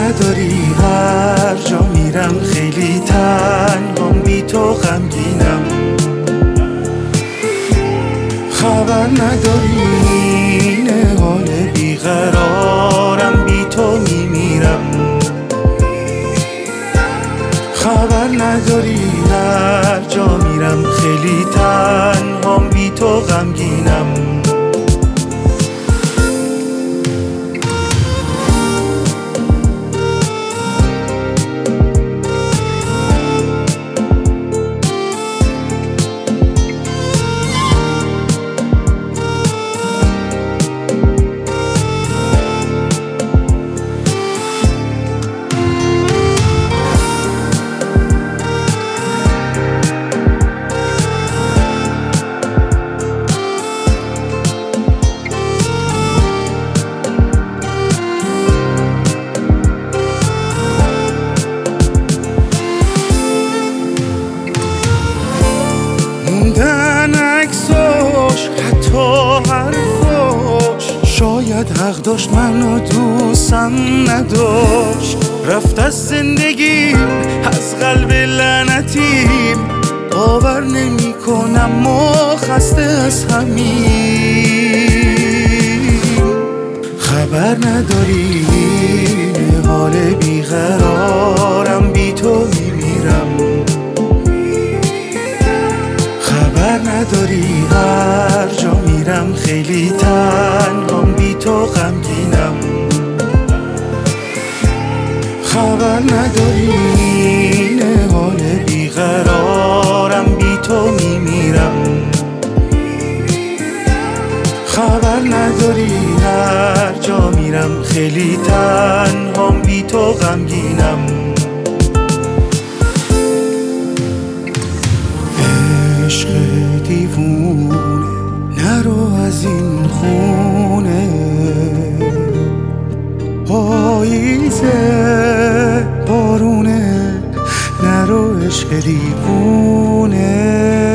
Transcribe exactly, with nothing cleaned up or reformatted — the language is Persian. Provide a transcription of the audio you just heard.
نداری هر جا میرم خیلی تنهام، بی تو غمگینم. خبر نداری این حال بیقرارم، بی تو میمیرم. خبر نداری هر جا میرم خیلی تنهام، بی تو غمگینم. موندن عکساش حتی حرفاش، شاید حق داشت منو دوستم نداشت. رفت از زندگیم از قلب لعنتیم، باور نمی کنم ما خسته از همین. خبر نداری این حال بیقرارم، بی تو میمیرم. خبر نداری هر جا میرم خیلی تنهام، بی تو غمگینم. خبر نداری این حال بیقرارم، بی تو میمیرم. خبر نداری هر جا میرم خیلی تنهام، بی تو غمگینم. عشق دیوونه نرو از این خونه، پاییزه بارونه نرو عشق دیوونه.